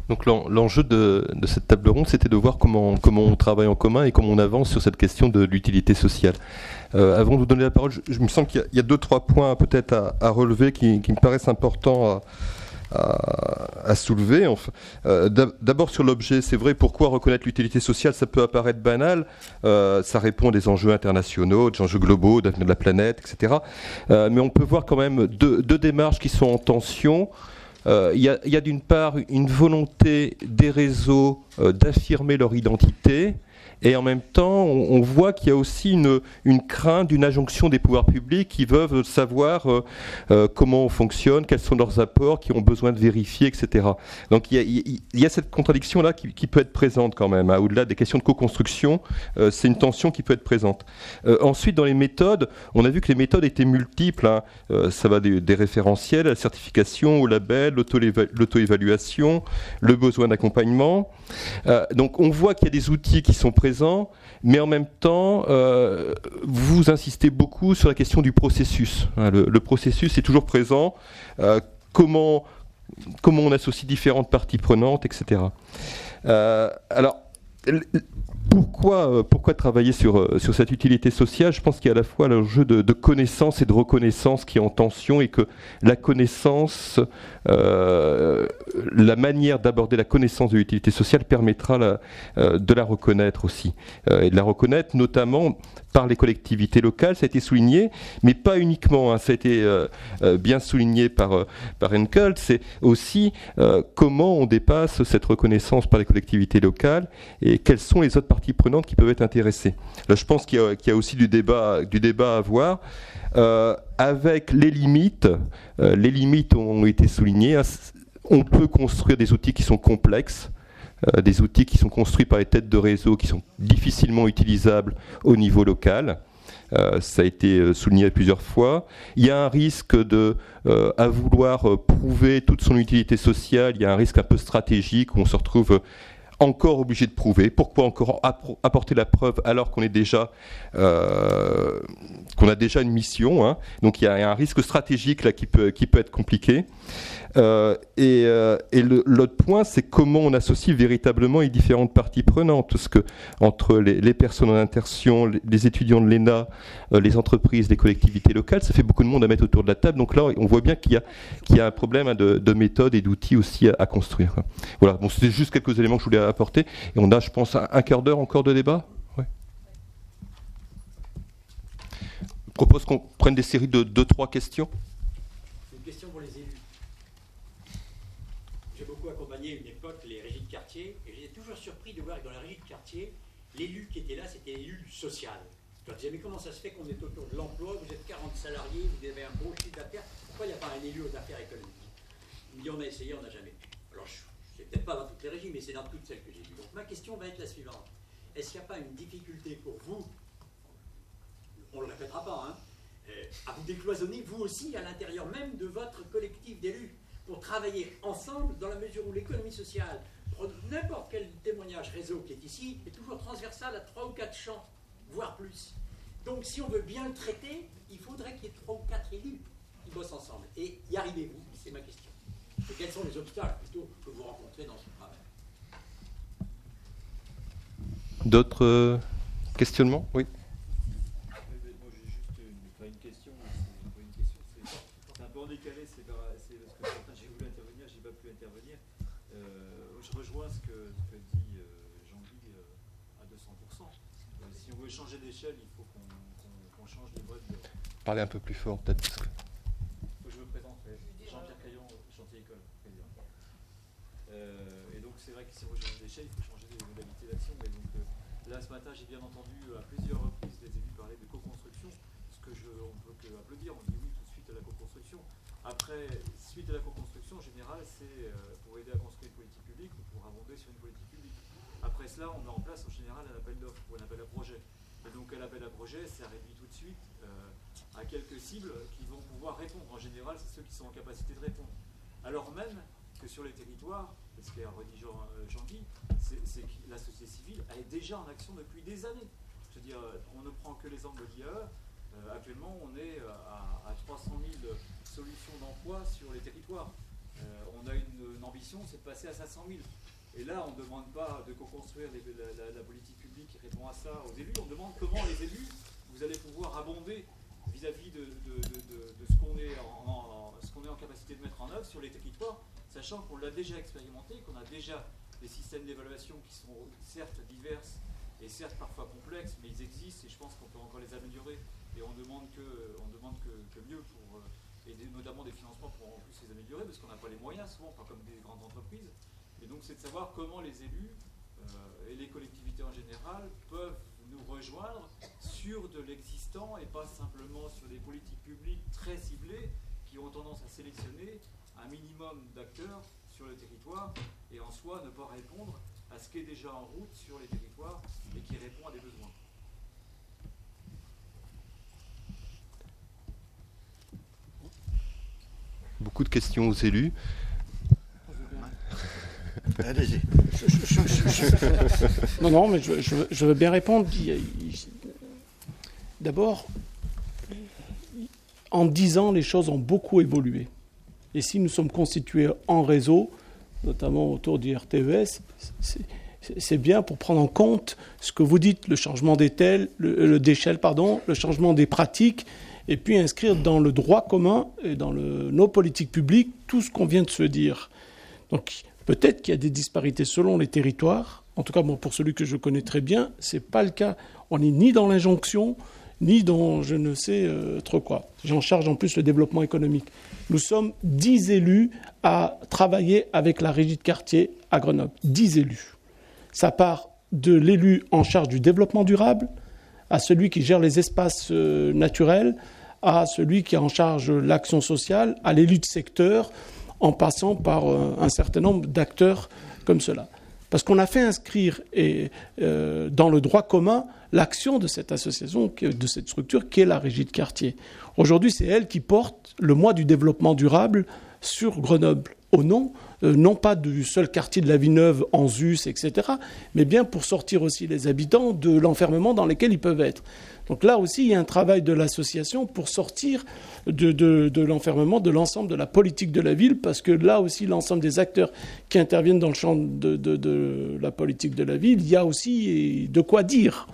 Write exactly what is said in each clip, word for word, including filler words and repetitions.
Donc l'en- l'enjeu de, de cette table ronde, c'était de voir comment, comment on travaille en commun et comment on avance sur cette question de l'utilité sociale. Euh, avant de vous donner la parole, je, je me sens qu'il y a, il y a deux, trois points peut-être à, à relever qui, qui me paraissent importants à, à, à soulever. Enfin, euh, d'abord sur l'objet, c'est vrai, pourquoi reconnaître l'utilité sociale? Ça peut apparaître banal, euh, ça répond à des enjeux internationaux, des enjeux globaux, d'avenir de la planète, et cetera. Euh, mais on peut voir quand même deux, deux démarches qui sont en tension. Il euh, y a, y a d'une part une volonté des réseaux euh, d'affirmer leur identité, et en même temps, on, on voit qu'il y a aussi une, une crainte d'une injonction des pouvoirs publics qui veulent savoir euh, euh, comment on fonctionne, quels sont leurs apports, qui ont besoin de vérifier, et cetera. Donc il y a, il y a cette contradiction-là qui, qui peut être présente quand même, hein. Au-delà des questions de co-construction, euh, c'est une tension qui peut être présente. Euh, ensuite, dans les méthodes, on a vu que les méthodes étaient multiples, hein. Euh, ça va des, des référentiels à la certification, au label, l'auto-évaluation, le besoin d'accompagnement. Euh, donc on voit qu'il y a des outils qui sont présents, mais en même temps, euh, vous insistez beaucoup sur la question du processus. Hein, le, le processus est toujours présent. Euh, comment, comment on associe différentes parties prenantes, et cetera. Euh, alors, pourquoi, pourquoi travailler sur, sur cette utilité sociale? Je pense qu'il y a à la fois l'enjeu de, de connaissance et de reconnaissance qui est en tension, et que la connaissance, euh, la manière d'aborder la connaissance de l'utilité sociale permettra la, euh, de la reconnaître aussi. Euh, et de la reconnaître notamment par les collectivités locales, ça a été souligné, mais pas uniquement, hein, ça a été euh, euh, bien souligné par, euh, par Henkel, c'est aussi euh, comment on dépasse cette reconnaissance par les collectivités locales et quelles sont les autres parties prenantes qui peuvent être intéressées. Là, je pense qu'il y a, qu'il y a aussi du débat, du débat à avoir. Euh, avec les limites, euh, les limites ont été soulignées. On peut construire des outils qui sont complexes, euh, des outils qui sont construits par les têtes de réseau qui sont difficilement utilisables au niveau local. Euh, ça a été souligné plusieurs fois. Il y a un risque de, euh, à vouloir prouver toute son utilité sociale, il y a un risque un peu stratégique où on se retrouve encore obligé de prouver. Pourquoi encore apporter la preuve alors qu'on est déjà euh, qu'on a déjà une mission, hein. Donc il y a un risque stratégique là qui peut qui peut être compliqué. Euh, et euh, et l'autre point, c'est comment on associe véritablement les différentes parties prenantes, parce que entre les, les personnes en insertion, les, les étudiants de l'E N A, euh, les entreprises, les collectivités locales, ça fait beaucoup de monde à mettre autour de la table. Donc là, on voit bien qu'il y a qu'il y a un problème, hein, de, de méthode et d'outils aussi à, à construire. Voilà. Bon, c'était juste quelques éléments que je voulais apporter. Et on a, je pense, un, un quart d'heure encore de débat. Ouais. Je propose qu'on prenne des séries de deux, trois questions. Une question pour les élus. J'ai beaucoup accompagné une époque les régies de quartier, et j'étais toujours surpris de voir que dans les régies de quartier, l'élu qui était là, c'était l'élu social. Je leur disais, mais comment ça se fait qu'on est autour de l'emploi, vous êtes quarante salariés, vous avez un beau chiffre d'affaires, pourquoi il n'y a pas un élu aux affaires économiques? Il me dit, on a essayé, on n'a jamais pu. Alors, je ne sais peut-être pas dans toutes les régies, mais c'est dans toutes celles que j'ai vues. Donc ma question va être la suivante. Est-ce qu'il n'y a pas une difficulté pour vous, on ne le répétera pas, hein, à vous décloisonner, vous aussi, à l'intérieur même de votre collectif d'élus, pour travailler ensemble dans la mesure où l'économie sociale, n'importe quel témoignage réseau qui est ici, est toujours transversal à trois ou quatre champs, voire plus. Donc si on veut bien le traiter, il faudrait qu'il y ait trois ou quatre élus qui bossent ensemble. Et y arrivez-vous? C'est ma question. Et quels sont les obstacles plutôt que vous rencontrez dans ce travail? D'autres euh, questionnements? Oui. Moi j'ai juste une, pas une question, c'est pas une question, c'est un peu en décalé, c'est parce que certains j'ai voulu intervenir, j'ai pas pu intervenir. Euh, je rejoins ce que, ce que dit euh, Jean-Guy euh, à deux cents pour cent. Euh, si on veut changer d'échelle, il faut qu'on qu'on, qu'on change les modes. De... Parlez un peu plus fort peut-être. Parce que... Je me présente, Jean-Pierre Caillon, Chantier École, président. Euh, et donc c'est vrai que si on veut changer d'échelle, il faut changer les modalités d'action. Et donc euh, là ce matin j'ai bien entendu à plusieurs reprises les élus parler de co-construction, ce que je, on peut que applaudir, on dit oui tout de suite à la co-construction. Après, suite à la co-construction, en général, c'est euh, pour aider à construire une politique publique ou pour abonder sur une politique publique. Après cela, on met en place en général un appel d'offres ou un appel à projet. Et donc un appel à projet, ça réduit tout de suite euh, à quelques cibles qui vont pouvoir répondre. En général, c'est ceux qui sont en capacité de répondre. Alors même que sur les territoires, ce qu'a redit Jean, euh, Jean-Guy, c'est, c'est que la société civile elle est déjà en action depuis des années. Je veux dire, on ne prend que l'exemple de l'I A E. Euh, actuellement, on est à, à trois cent mille solutions d'emploi sur les territoires. Euh, on a une, une ambition, c'est de passer à cinq cent mille. Et là, on ne demande pas de co-construire les, la, la, la politique publique qui répond à ça aux élus. On demande comment les élus, vous allez pouvoir abonder vis-à-vis de, de, de, de, de ce qu'on est, en, ce qu'on est en capacité de mettre en œuvre sur les territoires, sachant qu'on l'a déjà expérimenté, qu'on a déjà des systèmes d'évaluation qui sont certes diverses et certes parfois complexes, mais ils existent et je pense qu'on peut encore les améliorer. Et on demande que, on demande que, que mieux pour, et des, notamment des financements pour en plus les améliorer, parce qu'on n'a pas les moyens souvent, pas comme des grandes entreprises. Et donc c'est de savoir comment les élus euh, et les collectivités en général peuvent nous rejoindre sur de l'existant et pas simplement sur des politiques publiques très ciblées qui ont tendance à sélectionner un minimum d'acteurs sur le territoire et en soi ne pas répondre à ce qui est déjà en route sur les territoires et qui répond à des besoins. Beaucoup de questions aux élus. Allez-y. Non, non, mais je, je, je veux bien répondre. D'abord, en dix ans, les choses ont beaucoup évolué. Et si nous sommes constitués en réseau, notamment autour du R T E S, c'est bien pour prendre en compte ce que vous dites, le changement d'échelle, le, le, d'échelle, pardon, le changement des pratiques, et puis inscrire dans le droit commun et dans le, nos politiques publiques tout ce qu'on vient de se dire. Donc, peut-être qu'il y a des disparités selon les territoires. En tout cas, bon, pour celui que je connais très bien, ce n'est pas le cas. On n'est ni dans l'injonction, ni dans je ne sais euh, trop quoi. J'en charge en plus le développement économique. Nous sommes dix élus à travailler avec la régie de quartier à Grenoble. dix élus. Ça part de l'élu en charge du développement durable, à celui qui gère les espaces euh, naturels, à celui qui est en charge l'action sociale, à l'élu de secteur, en passant par euh, un certain nombre d'acteurs comme cela. Parce qu'on a fait inscrire et, euh, dans le droit commun l'action de cette association, de cette structure, qui est la régie de quartier. Aujourd'hui, c'est elle qui porte le mois du développement durable sur Grenoble, au nom, euh, non pas du seul quartier de la Villeneuve, Anzus, et cetera, mais bien pour sortir aussi les habitants de l'enfermement dans lequel ils peuvent être. Donc là aussi, il y a un travail de l'association pour sortir de, de, de l'enfermement de l'ensemble de la politique de la ville, parce que là aussi, l'ensemble des acteurs qui interviennent dans le champ de, de, de la politique de la ville, il y a aussi de quoi dire.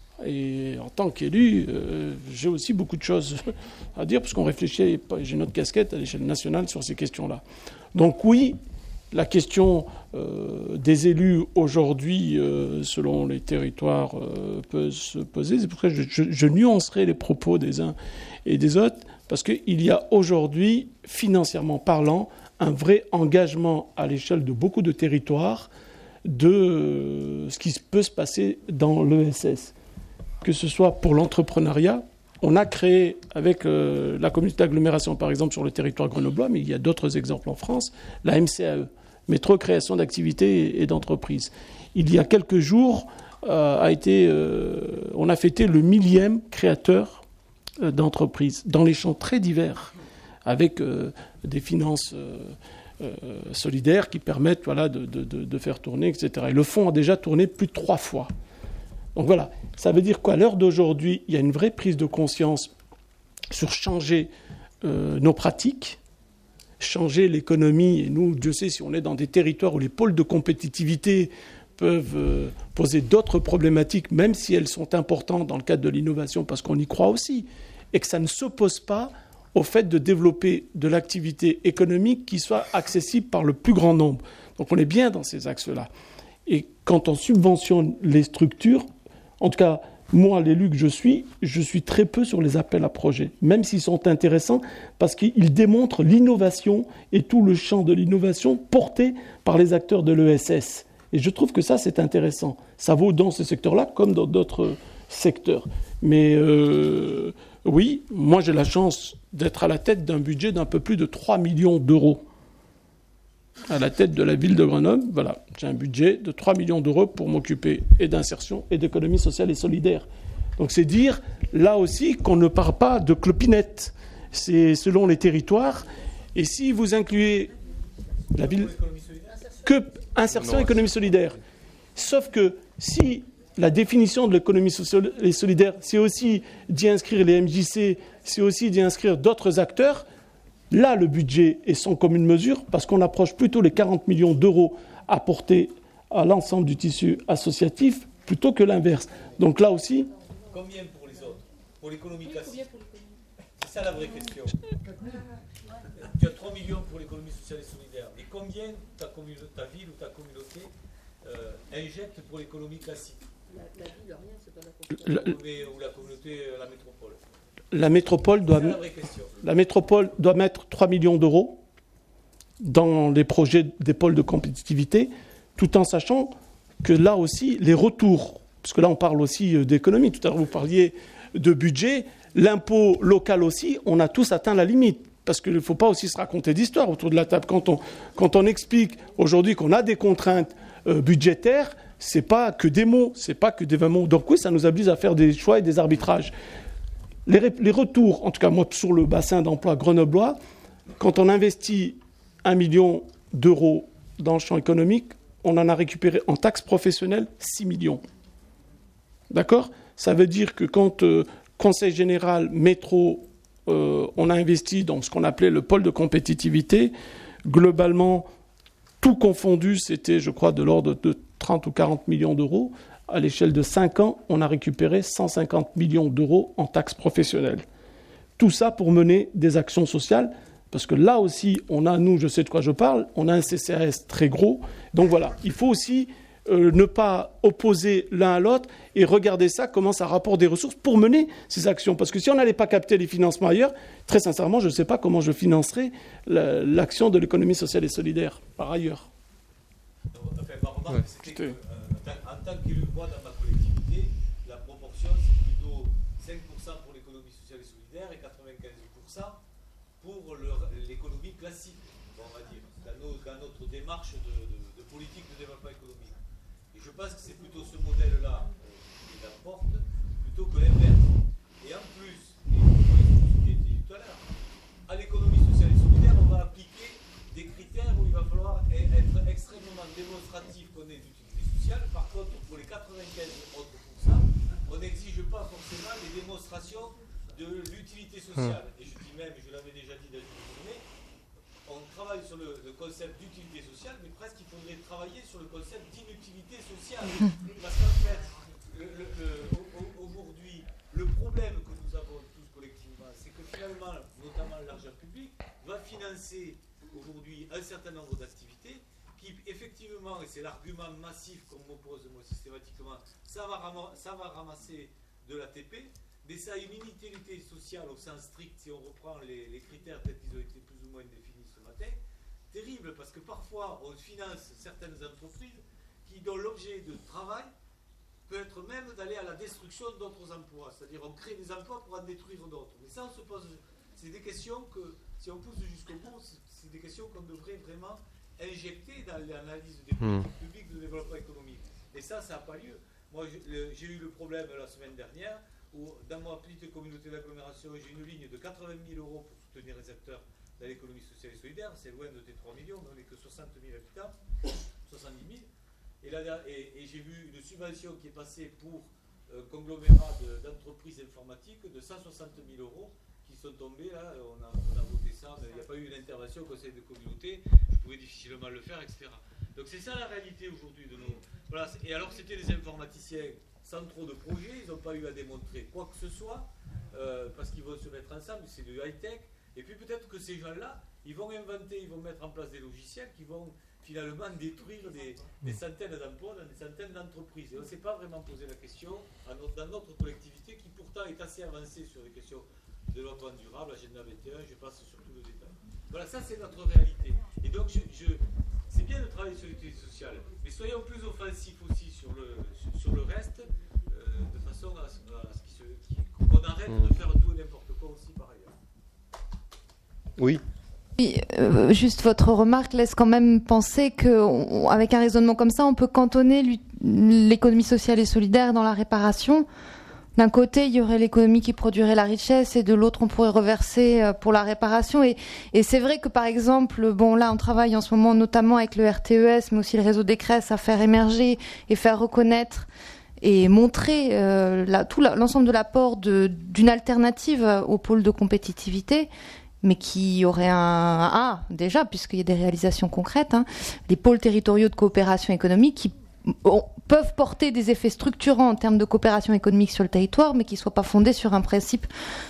Et en tant qu'élu, euh, j'ai aussi beaucoup de choses à dire, parce qu'on réfléchit, j'ai notre casquette à l'échelle nationale sur ces questions-là. Donc oui, la question euh, des élus aujourd'hui, euh, selon les territoires, euh, peut se poser. C'est pour ça que je, je, je nuancerai les propos des uns et des autres, parce qu'il y a aujourd'hui, financièrement parlant, un vrai engagement à l'échelle de beaucoup de territoires de euh, ce qui peut se passer dans l'E S S. Que ce soit pour l'entrepreneuriat, on a créé avec euh, la communauté d'agglomération, par exemple, sur le territoire grenoblois, mais il y a d'autres exemples en France, la M C A E, métro création d'activités et d'entreprises. Il y a quelques jours, euh, a été, euh, on a fêté le millième créateur euh, d'entreprises dans les champs très divers, avec euh, des finances euh, euh, solidaires qui permettent voilà, de, de, de faire tourner, et cetera. Et le fonds a déjà tourné plus de trois fois. Donc voilà, ça veut dire qu'à l'heure d'aujourd'hui, il y a une vraie prise de conscience sur changer euh, nos pratiques, changer l'économie. Et nous, Dieu sait, si on est dans des territoires où les pôles de compétitivité peuvent euh, poser d'autres problématiques, même si elles sont importantes dans le cadre de l'innovation, parce qu'on y croit aussi, et que ça ne s'oppose pas au fait de développer de l'activité économique qui soit accessible par le plus grand nombre. Donc on est bien dans ces axes-là. Et quand on subventionne les structures, en tout cas, moi, l'élu que je suis, je suis très peu sur les appels à projets, même s'ils sont intéressants, parce qu'ils démontrent l'innovation et tout le champ de l'innovation porté par les acteurs de l'E S S. Et je trouve que ça, c'est intéressant. Ça vaut dans ce secteur-là comme dans d'autres secteurs. Mais euh, oui, moi, j'ai la chance d'être à la tête d'un budget d'un peu plus de trois millions d'euros. À la tête de la ville de Grenoble, voilà, j'ai un budget de trois millions d'euros pour m'occuper et d'insertion et d'économie sociale et solidaire. Donc c'est dire, là aussi, qu'on ne part pas de clopinettes. C'est selon les territoires. Et si vous incluez la ville... Que insertion et économie solidaire. Sauf que si la définition de l'économie sociale et solidaire, c'est aussi d'y inscrire les M J C, c'est aussi d'y inscrire d'autres acteurs, Là, le budget est sans commune mesure parce qu'on approche plutôt les quarante millions d'euros apportés à l'ensemble du tissu associatif plutôt que l'inverse. Donc là aussi... Combien pour les autres? Pour l'économie classique? C'est ça la vraie question. Tu as trois millions pour l'économie sociale et solidaire. Et combien ta, ta ville ou ta communauté euh, injecte pour l'économie classique? La, la ville, rien, c'est pas la communauté. Ou la communauté, la métropole. La métropole doit, la, la métropole doit mettre trois millions d'euros dans les projets des pôles de compétitivité, tout en sachant que là aussi, les retours, parce que là on parle aussi d'économie, tout à l'heure vous parliez de budget, l'impôt local aussi, on a tous atteint la limite. Parce qu'il ne faut pas aussi se raconter d'histoire autour de la table. Quand on, quand on explique aujourd'hui qu'on a des contraintes euh, budgétaires, ce n'est pas que des mots, ce n'est pas que des vingt mots. Donc oui, ça nous oblige à faire des choix et des arbitrages. Les, les retours, en tout cas moi sur le bassin d'emploi grenoblois, quand on investit un million d'euros dans le champ économique, on en a récupéré en taxes professionnelles six millions. D'accord? Ça veut dire que quand euh, Conseil général, métro, euh, on a investi dans ce qu'on appelait le pôle de compétitivité, globalement, tout confondu, c'était, je crois, de l'ordre de trente ou quarante millions d'euros. À l'échelle de cinq ans, on a récupéré cent cinquante millions d'euros en taxes professionnelles. Tout ça pour mener des actions sociales, parce que là aussi, on a, nous, je sais de quoi je parle, on a un C C A S très gros. Donc voilà, il faut aussi euh, ne pas opposer l'un à l'autre et regarder ça, comment ça rapporte des ressources pour mener ces actions. Parce que si on n'allait pas capter les financements ailleurs, très sincèrement, je ne sais pas comment je financerais la, l'action de l'économie sociale et solidaire, par ailleurs. Enfin, ma remarque, c'était que, euh, en tant qu'élu, moi, dans ma collectivité, la proportion, c'est plutôt cinq pour cent pour l'économie sociale et solidaire et quatre-vingt-quinze pour cent pour le, l'économie classique, on va dire, dans, nos, dans notre démarche de, de, de politique de développement économique. Et je pense que c'est plutôt ce modèle-là euh, qui l'apporte, plutôt que l'inverse. Et en plus, et ce qui a été dit tout à l'heure, à l'économie sociale et solidaire, on va appliquer des critères où il va falloir être extrêmement démonstratif qu'on ait d'utilité sociale. Par contre, pour les quatre-vingt-quinze autres pourcents, on n'exige pas forcément les démonstrations de l'utilité sociale. Et je dis même, je l'avais déjà dit dans une journée, on travaille sur le, le concept d'utilité sociale, mais presque il faudrait travailler sur le concept d'inutilité sociale. Parce qu'en fait, le, le, le, aujourd'hui, le problème que nous avons tous collectivement, c'est que finalement, notamment l'argent public, va financer aujourd'hui un certain nombre d'activités qui, effectivement, et c'est l'argument massif qu'on m'oppose moi systématiquement, ça va, ram- ça va ramasser de l'A T P, mais ça a une inutilité sociale au sens strict, si on reprend les, les critères tels qu'ils ont été plus ou moins définis ce matin, terrible, parce que parfois on finance certaines entreprises qui, dont l'objet de travail peut être même d'aller à la destruction d'autres emplois, c'est-à-dire on crée des emplois pour en détruire d'autres. Mais ça, on se pose, c'est des questions que, si on pousse jusqu'au bout, c'est, c'est des questions qu'on devrait vraiment injecter dans l'analyse des politiques publiques de développement économique. Et ça, ça n'a pas lieu. Moi, j'ai eu le problème la semaine dernière où, dans ma petite communauté d'agglomération, j'ai une ligne de quatre-vingt mille euros pour soutenir les acteurs dans l'économie sociale et solidaire. C'est loin de tes trois millions, on n'est que soixante mille habitants, soixante-dix mille. Et, là, et, et j'ai vu une subvention qui est passée pour un conglomérat de, d'entreprises informatiques de cent soixante mille euros qui sont tombés. Là, on a, on a voté ça, mais il n'y a pas eu d'intervention au conseil de communauté. Je pouvais difficilement le faire, et cetera. Donc c'est ça la réalité aujourd'hui de nos... Voilà, et alors c'était des informaticiens sans trop de projets, ils n'ont pas eu à démontrer quoi que ce soit, euh, parce qu'ils vont se mettre ensemble, c'est du high-tech, et puis peut-être que ces gens-là, ils vont inventer, ils vont mettre en place des logiciels qui vont finalement détruire des, des centaines d'emplois dans des centaines d'entreprises. Et on ne s'est pas vraiment posé la question dans notre collectivité, qui pourtant est assez avancée sur les questions de développement durable, agenda vingt et un, je passe sur tout le détail. Voilà, ça c'est notre réalité. Et donc je... je c'est bien de travailler sur l'utilité sociale, mais soyons plus offensifs aussi sur le, sur, sur le reste, euh, de façon à, à ce qu'il se, qu'il, qu'on arrête mmh. de faire tout et n'importe quoi aussi par ailleurs. Oui. Oui, euh, juste votre remarque laisse quand même penser qu'avec un raisonnement comme ça, on peut cantonner l'économie sociale et solidaire dans la réparation. D'un côté, il y aurait l'économie qui produirait la richesse et de l'autre, on pourrait reverser pour la réparation. Et, et c'est vrai que, par exemple, bon, là, on travaille en ce moment notamment avec le R T E S, mais aussi le réseau des Cress, à faire émerger et faire reconnaître et montrer euh, la, tout la, l'ensemble de l'apport de, d'une alternative au pôle de compétitivité. mais qui aurait un... Ah, déjà, puisqu'il y a des réalisations concrètes, hein, les pôles territoriaux de coopération économique qui on, peuvent porter des effets structurants en termes de coopération économique sur le territoire, mais qui ne soient pas fondés sur un principe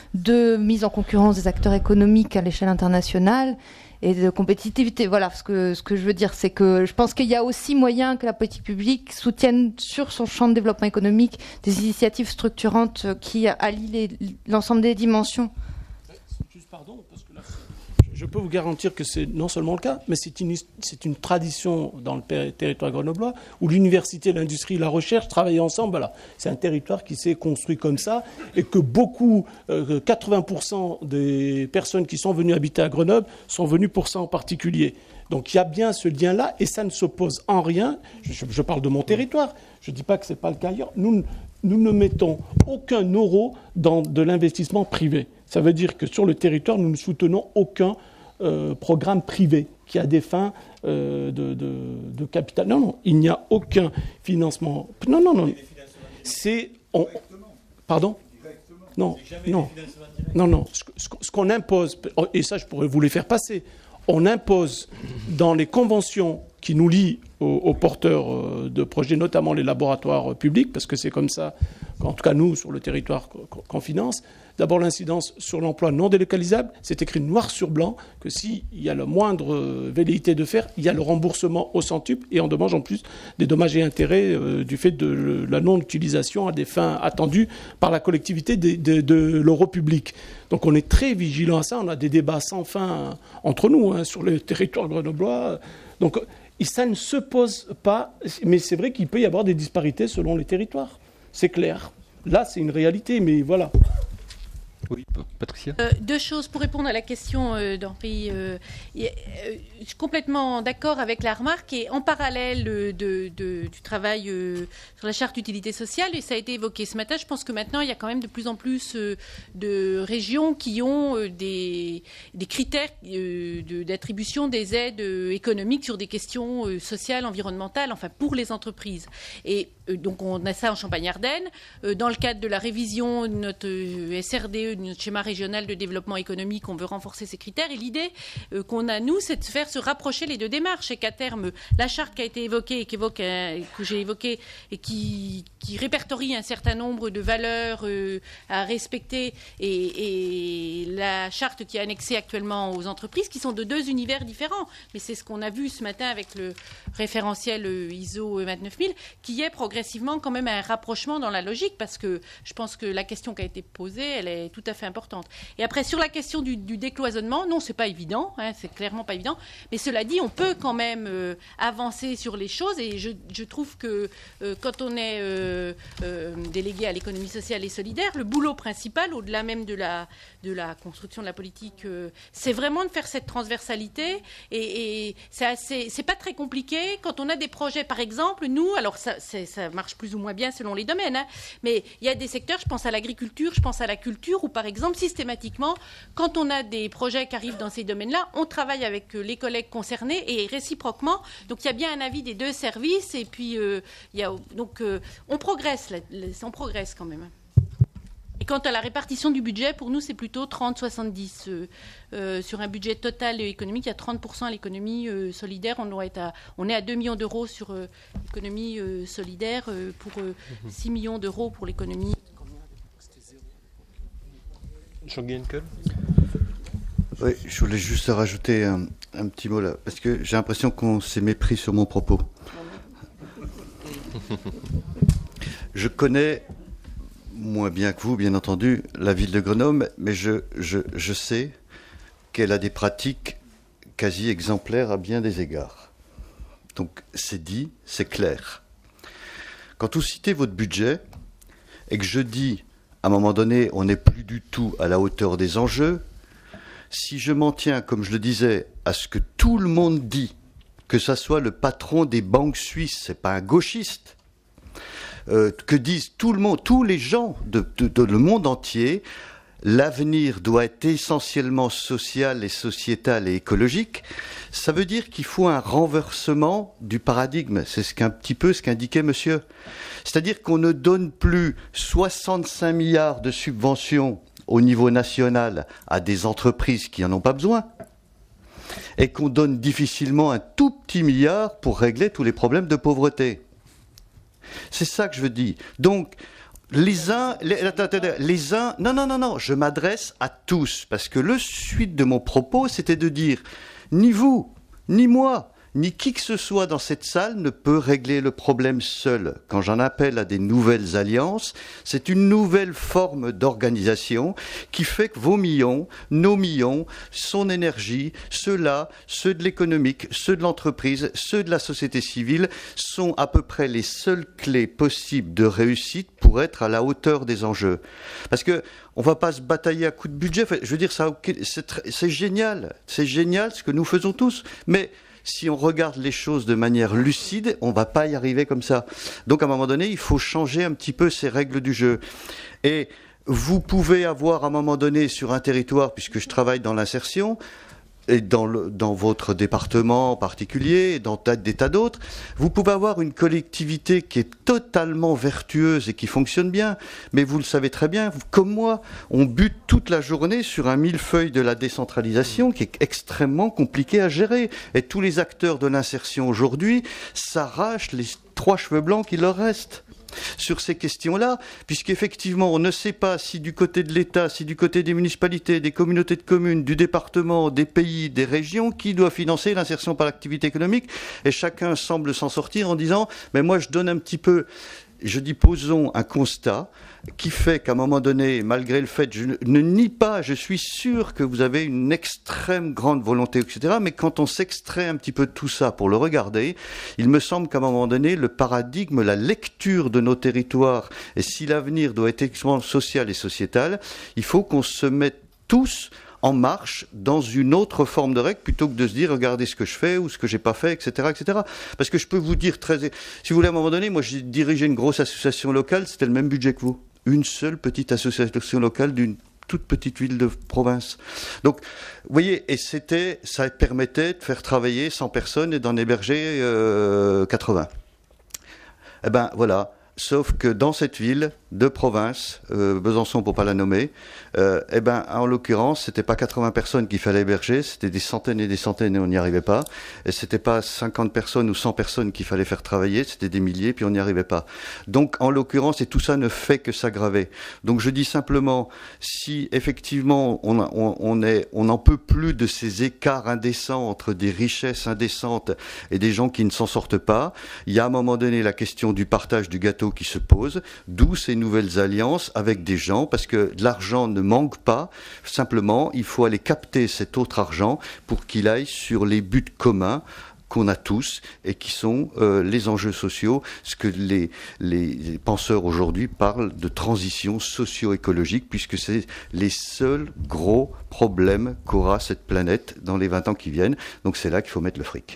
de mise en concurrence des acteurs économiques à l'échelle internationale et de compétitivité. Voilà, ce que, ce que je veux dire, c'est que je pense qu'il y a aussi moyen que la politique publique soutienne sur son champ de développement économique des initiatives structurantes qui allient les, l'ensemble des dimensions. Juste pardon, parce que là, je peux vous garantir que c'est non seulement le cas, mais c'est une, c'est une tradition dans le territoire grenoblois où l'université, l'industrie, la recherche travaillent ensemble. Voilà. C'est un territoire qui s'est construit comme ça et que beaucoup, euh, quatre-vingts pour cent des personnes qui sont venues habiter à Grenoble sont venues pour ça en particulier. Donc il y a bien ce lien-là et ça ne s'oppose en rien. Je, je parle de mon territoire. Je ne dis pas que ce n'est pas le cas ailleurs. Nous, nous ne mettons aucun euro dans de l'investissement privé. Ça veut dire que sur le territoire, nous ne soutenons aucun euh, programme privé qui a des fins euh, de, de, de capital. Non, non, il n'y a aucun financement. Non, non, non. C'est... On, pardon ? Non, non. Non, non. Ce, ce, ce qu'on impose, et ça je pourrais vous les faire passer, on impose dans les conventions qui nous lient aux, aux porteurs de projets, notamment les laboratoires publics, parce que c'est comme ça, en tout cas nous, sur le territoire qu'on finance, d'abord l'incidence sur l'emploi non délocalisable, c'est écrit noir sur blanc que s'il y a la moindre velléité de faire, il y a le remboursement au centuple et on demande en plus des dommages et intérêts euh, du fait de la non-utilisation à des fins attendues par la collectivité de, de, de l'euro public. Donc on est très vigilant à ça, on a des débats sans fin entre nous hein, sur le territoire grenoblois. Donc ça ne se pose pas, mais c'est vrai qu'il peut y avoir des disparités selon les territoires, c'est clair. Là c'est une réalité, mais voilà. Oui, Patricia. Euh, deux choses pour répondre à la question euh, d'Henri. Euh, euh, je suis complètement d'accord avec la remarque et en parallèle euh, de, de, du travail euh, sur la charte d'utilité sociale, et ça a été évoqué ce matin, je pense que maintenant il y a quand même de plus en plus euh, de régions qui ont euh, des, des critères euh, de, d'attribution des aides euh, économiques sur des questions euh, sociales, environnementales, enfin pour les entreprises. Et euh, donc on a ça en Champagne-Ardenne. Euh, dans le cadre de la révision de notre euh, S R D E, notre schéma régional de développement économique, on veut renforcer ces critères. Et l'idée euh, qu'on a, nous, c'est de faire se rapprocher les deux démarches et qu'à terme, la charte qui a été évoquée et qu'évoque, euh, que j'ai évoquée et qui, qui répertorie un certain nombre de valeurs euh, à respecter et, et la charte qui est annexée actuellement aux entreprises, qui sont de deux univers différents. Mais c'est ce qu'on a vu ce matin avec le référentiel euh, I S O vingt-neuf mille, qui est progressivement quand même un rapprochement dans la logique, parce que je pense que la question qui a été posée, elle est tout à fait importante. Et après, sur la question du, du décloisonnement, non, c'est pas évident, hein, c'est clairement pas évident, mais cela dit, on peut quand même euh, avancer sur les choses, et je, je trouve que euh, quand on est euh, euh, délégué à l'économie sociale et solidaire, le boulot principal, au-delà même de la, de la construction de la politique, euh, c'est vraiment de faire cette transversalité, et, et c'est assez, c'est pas très compliqué. Quand on a des projets, par exemple, nous, alors ça, c'est, ça marche plus ou moins bien selon les domaines, hein, mais il y a des secteurs, je pense à l'agriculture, je pense à la culture, où par exemple, systématiquement, quand on a des projets qui arrivent dans ces domaines-là, on travaille avec les collègues concernés et réciproquement. Donc il y a bien un avis des deux services, et puis euh, il y a, donc euh, on progresse, là, on progresse quand même. Et quant à la répartition du budget, pour nous, c'est plutôt trente soixante-dix. Euh, euh, sur un budget total économique, il y a trente pour cent à l'économie euh, solidaire. On, doit être à, on est à deux millions d'euros sur euh, l'économie euh, solidaire, euh, pour euh, six millions d'euros pour l'économie. Oui, je voulais juste rajouter un, un petit mot là, parce que j'ai l'impression qu'on s'est mépris sur mon propos. Je connais, moins bien que vous, bien entendu, la ville de Grenoble, mais je, je, je sais qu'elle a des pratiques quasi exemplaires à bien des égards. Donc c'est dit, c'est clair. Quand vous citez votre budget, et que je dis, à un moment donné, on n'est plus du tout à la hauteur des enjeux, si je m'en tiens, comme je le disais, à ce que tout le monde dit, que ça soit le patron des banques suisses, c'est pas un gauchiste, euh, que disent tout le monde, tous les gens de, de, de le monde entier, l'avenir doit être essentiellement social et sociétal et écologique, ça veut dire qu'il faut un renversement du paradigme. C'est ce qu'un petit peu ce qu'indiquait monsieur. C'est-à-dire qu'on ne donne plus soixante-cinq milliards de subventions au niveau national à des entreprises qui n'en ont pas besoin, et qu'on donne difficilement un tout petit milliard pour régler tous les problèmes de pauvreté. C'est ça que je veux dire. Donc, les uns, les, les uns, non, non, non, non, je m'adresse à tous, parce que le suite de mon propos, c'était de dire, ni vous, ni moi, ni qui que ce soit dans cette salle ne peut régler le problème seul. Quand j'en appelle à des nouvelles alliances, c'est une nouvelle forme d'organisation qui fait que vos millions, nos millions, son énergie, ceux-là, ceux de l'économique, ceux de l'entreprise, ceux de la société civile, sont à peu près les seules clés possibles de réussite pour être à la hauteur des enjeux. Parce que on va pas se batailler à coups de budget. Je veux dire, ça, c'est, c'est génial, c'est génial ce que nous faisons tous, mais si on regarde les choses de manière lucide, on ne va pas y arriver comme ça. Donc à un moment donné, il faut changer un petit peu ces règles du jeu. Et vous pouvez avoir à un moment donné sur un territoire, puisque je travaille dans l'insertion, et dans, le, dans votre département en particulier, et dans des tas d'autres, vous pouvez avoir une collectivité qui est totalement vertueuse et qui fonctionne bien, mais vous le savez très bien, comme moi, on bute toute la journée sur un millefeuille de la décentralisation qui est extrêmement compliqué à gérer. Et tous les acteurs de l'insertion aujourd'hui s'arrachent les trois cheveux blancs qui leur restent sur ces questions-là, puisqu'effectivement, on ne sait pas si du côté de l'État, si du côté des municipalités, des communautés de communes, du département, des pays, des régions, qui doit financer l'insertion par l'activité économique, et chacun semble s'en sortir en disant « mais moi je donne un petit peu ». Je dis, posons un constat qui fait qu'à un moment donné, malgré le fait, je ne nie pas, je suis sûr que vous avez une extrême grande volonté, et cetera. Mais quand on s'extrait un petit peu de tout ça pour le regarder, il me semble qu'à un moment donné, le paradigme, la lecture de nos territoires, et si l'avenir doit être extrêmement social et sociétal, il faut qu'on se mette tous en marche dans une autre forme de règle plutôt que de se dire regardez ce que je fais ou ce que j'ai pas fait, et cetera, et cetera. Parce que je peux vous dire très, si vous voulez à un moment donné, moi j'ai dirigé une grosse association locale, c'était le même budget que vous, une seule petite association locale d'une toute petite ville de province. Donc, vous voyez, et c'était, ça permettait de faire travailler cent personnes et d'en héberger euh, quatre-vingts. Eh ben voilà. Sauf que dans cette ville de province, euh, Besançon pour pas la nommer, euh, eh ben, en l'occurrence, c'était pas quatre-vingts personnes qu'il fallait héberger, c'était des centaines et des centaines et on n'y arrivait pas. Et c'était pas cinquante personnes ou cent personnes qu'il fallait faire travailler, c'était des milliers puis on n'y arrivait pas. Donc, en l'occurrence, et tout ça ne fait que s'aggraver. Donc, je dis simplement, si effectivement on, on, on est, on n'en peut plus de ces écarts indécents entre des richesses indécentes et des gens qui ne s'en sortent pas, il y a à un moment donné la question du partage du gâteau qui se pose, d'où ces nouvelles alliances avec des gens, parce que l'argent ne manque pas, simplement il faut aller capter cet autre argent pour qu'il aille sur les buts communs qu'on a tous et qui sont euh, les enjeux sociaux, ce que les, les penseurs aujourd'hui parlent de transition socio-écologique, puisque c'est les seuls gros problèmes qu'aura cette planète dans les vingt ans qui viennent, donc c'est là qu'il faut mettre le fric.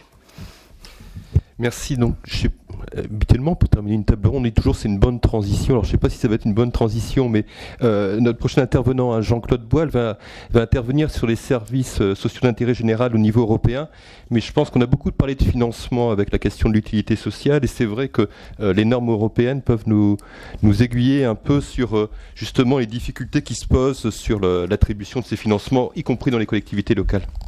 Merci. Donc, je sais, habituellement, pour terminer une table ronde, on dit toujours c'est une bonne transition. Alors, je ne sais pas si ça va être une bonne transition, mais euh, notre prochain intervenant, Jean-Claude Boile, va, va intervenir sur les services sociaux d'intérêt général au niveau européen. Mais je pense qu'on a beaucoup parlé de financement avec la question de l'utilité sociale, et c'est vrai que euh, les normes européennes peuvent nous, nous aiguiller un peu sur euh, justement les difficultés qui se posent sur le, l'attribution de ces financements, y compris dans les collectivités locales.